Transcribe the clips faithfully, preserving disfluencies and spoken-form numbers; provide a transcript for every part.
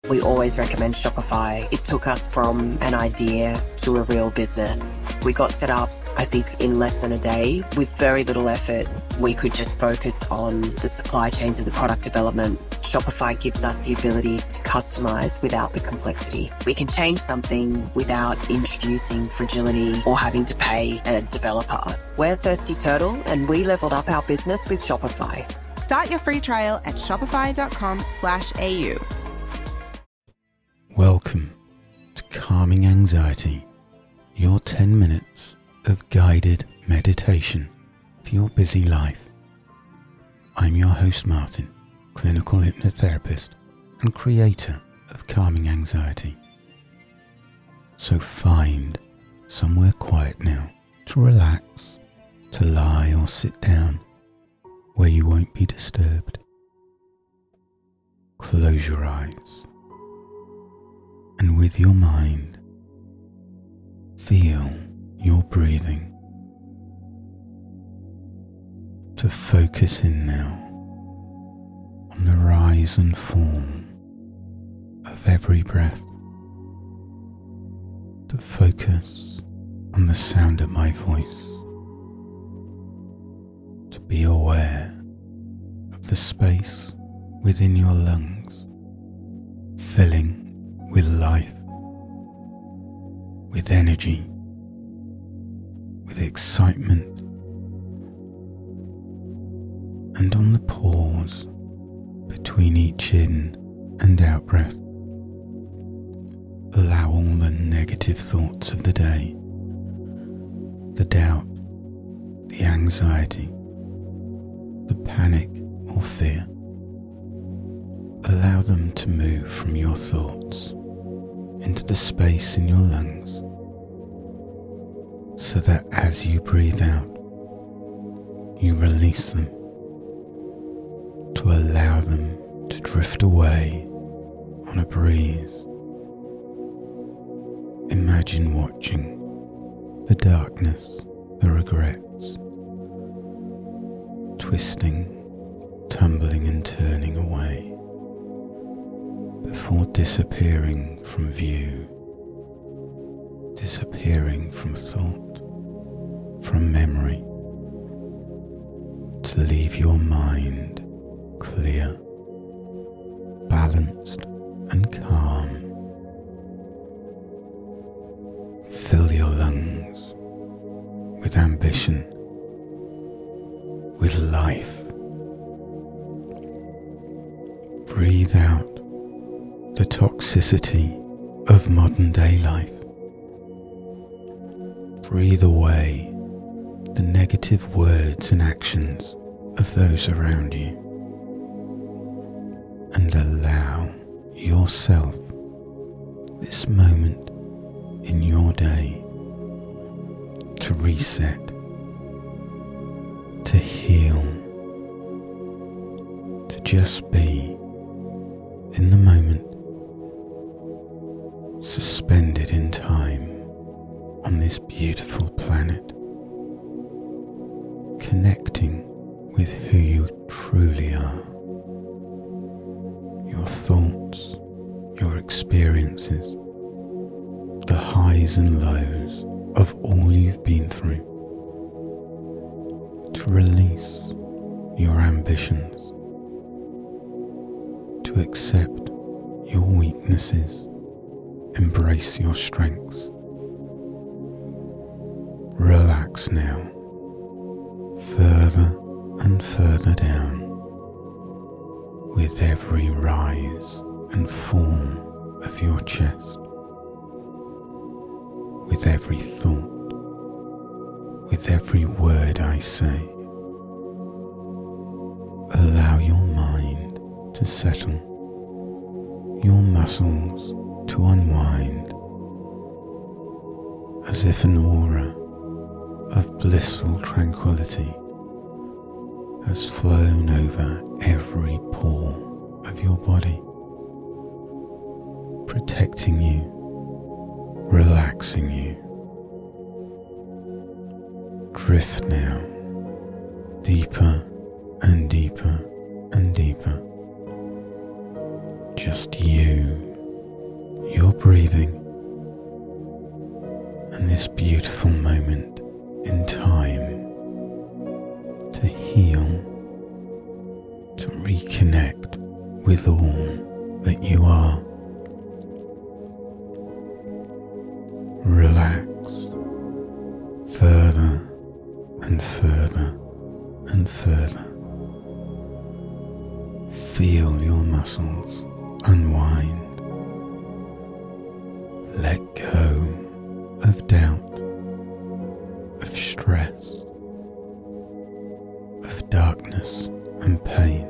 We always recommend Shopify. It took us from an idea to a real business. We got set up, I think, in less than a day. With very little effort, we could just focus on the supply chains and the product development. Shopify gives us the ability to customize without the complexity. We can change something without introducing fragility or having to pay a developer. We're Thirsty Turtle, and we leveled up our business with Shopify. Start your free trial at shopify.com slash AU. Welcome to Calming Anxiety, your ten minutes of guided meditation for your busy life. I'm your host Martin, clinical hypnotherapist and creator of Calming Anxiety. So find somewhere quiet now to relax, to lie or sit down where you won't be disturbed. Close your eyes. And with your mind, feel your breathing. To focus in now on the rise and fall of every breath. To focus on the sound of my voice. To be aware of the space within your lungs, filling with life, with energy, with excitement, and on the pause between each in and out breath. Allow all the negative thoughts of the day, the doubt, the anxiety, the panic or fear, allow them to move from your thoughts into the space in your lungs, so that as you breathe out, you release them, to allow them to drift away on a breeze. Imagine watching the darkness, the regrets, twisting, tumbling and turning away, before disappearing from view, disappearing from thought, from memory, to leave your mind clear, balanced and calm. Fill your lungs with ambition, with life. Breathe out the toxicity of modern day life. Breathe away the negative words and actions of those around you, and allow yourself this moment in your day to reset, to heal, to just be in the moment, suspended in time on this beautiful planet, connecting with who you truly are. Your thoughts, your experiences, the highs and lows of all you've been through. To release your ambitions, to accept your weaknesses, embrace your strengths. Relax now, further and further down, with every rise and fall of your chest, with every thought, with every word I say. Allow your mind to settle, your muscles to unwind, as if an aura of blissful tranquility has flown over every pore of your body, protecting you, relaxing you. Drift now, deeper and deeper and deeper. Just you with all that you are. Relax further and further and further. Feel your muscles unwind. Let go of doubt, of stress, of darkness and pain,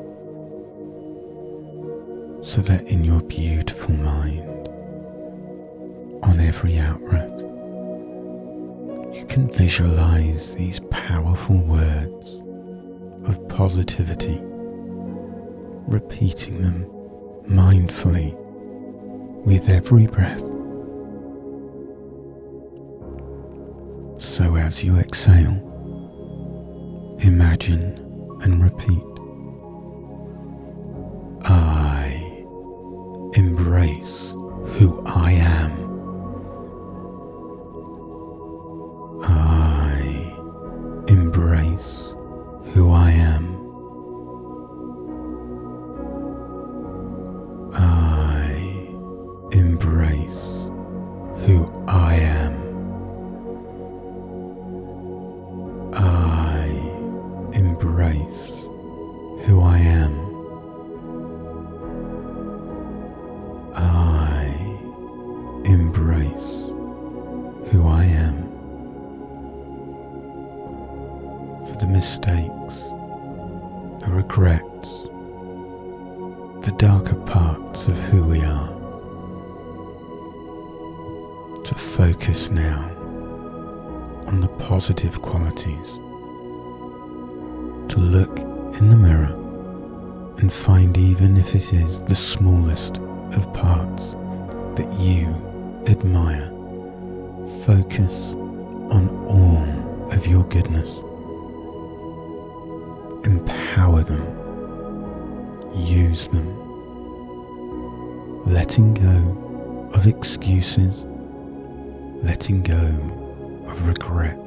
so that in your beautiful mind, on every out-breath, you can visualize these powerful words of positivity, repeating them mindfully with every breath. So as you exhale, imagine and repeat, I embrace who I am. I embrace who I am. I embrace who I am. I embrace who I am. I embrace who I am. For the mistakes, the regrets, the darker parts of who we are, to focus now on the positive qualities, to look in the mirror and find, even if it is the smallest of parts that you admire, focus on all of your goodness. Empower them, use them, letting go of excuses, letting go of regret.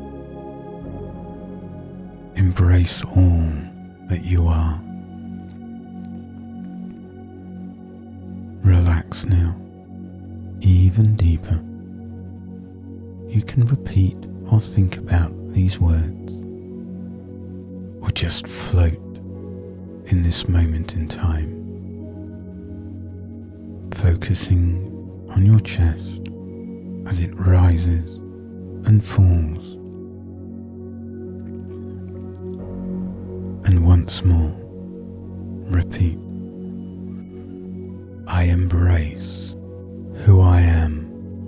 Embrace all that you are. Relax now, even deeper. You can repeat or think about these words, or just float in this moment in time, focusing on your chest as it rises and falls. And once more, repeat, I embrace who I am.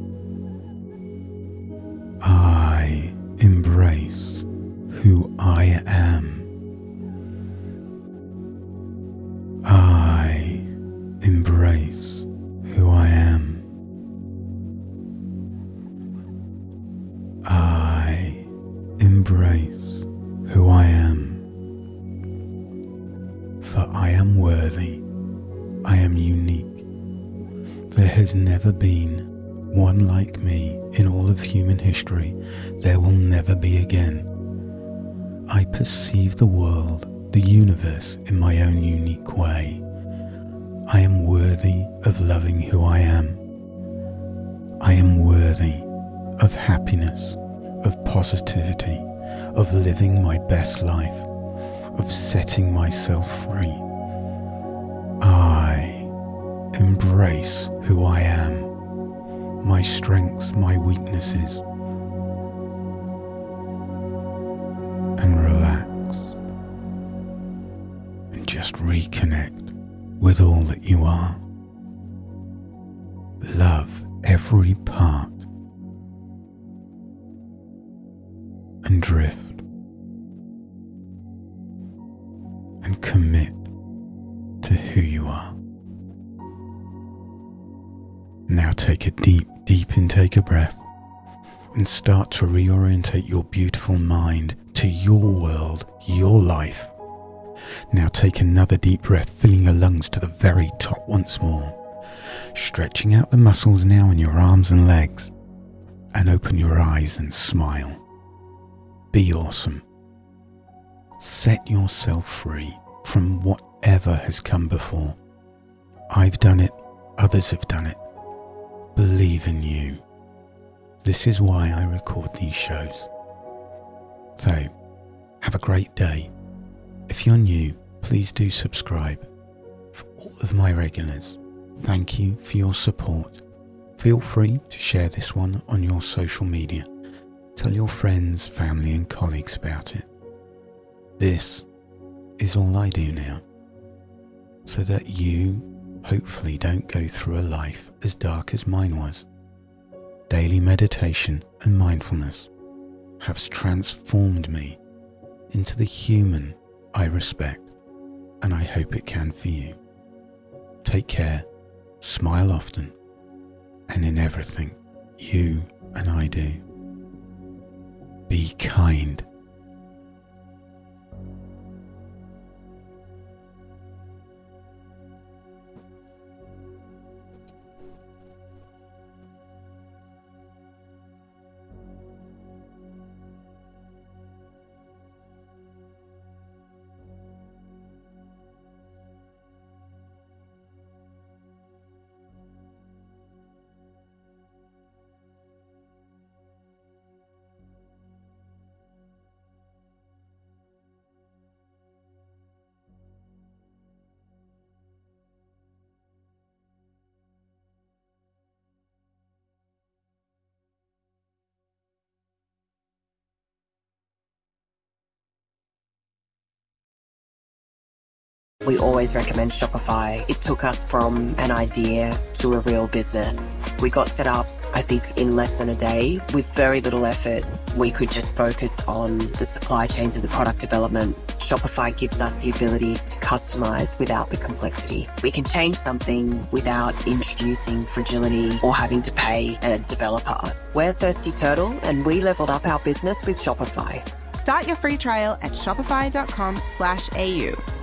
I embrace who I am. I embrace who I am. I embrace who I am. For I am worthy. I am unique. There has never been one like me in all of human history. There will never be again. I perceive the world, the universe, in my own unique way. I am worthy of loving who I am. I am worthy of happiness, of positivity, of living my best life, of setting myself free. I embrace who I am, my strengths, my weaknesses, and relax and just reconnect with all that you are. Love every part and drift and commit to who you are. Now take a deep, deep intake of breath and start to reorientate your beautiful mind to your world, your life. Now take another deep breath, filling your lungs to the very top once more. Stretching out the muscles now in your arms and legs, and open your eyes and smile. Be awesome. Set yourself free from what ever has come before. I've done it, others have done it. Believe in you. This is why I record these shows. So, have a great day. If you're new, please do subscribe. For all of my regulars, thank you for your support. Feel free to share this one on your social media. Tell your friends, family and colleagues about it. This is all I do now, so that you hopefully don't go through a life as dark as mine was. Daily meditation and mindfulness has transformed me into the human I respect, and I hope it can for you. Take care, smile often, and in everything you and I do, be kind. We always recommend Shopify. It took us from an idea to a real business. We got set up, I think, in less than a day with very little effort. We could just focus on the supply chains and the product development. Shopify gives us the ability to customize without the complexity. We can change something without introducing fragility or having to pay a developer. We're Thirsty Turtle and we leveled up our business with Shopify. Start your free trial at shopify.com slash AU.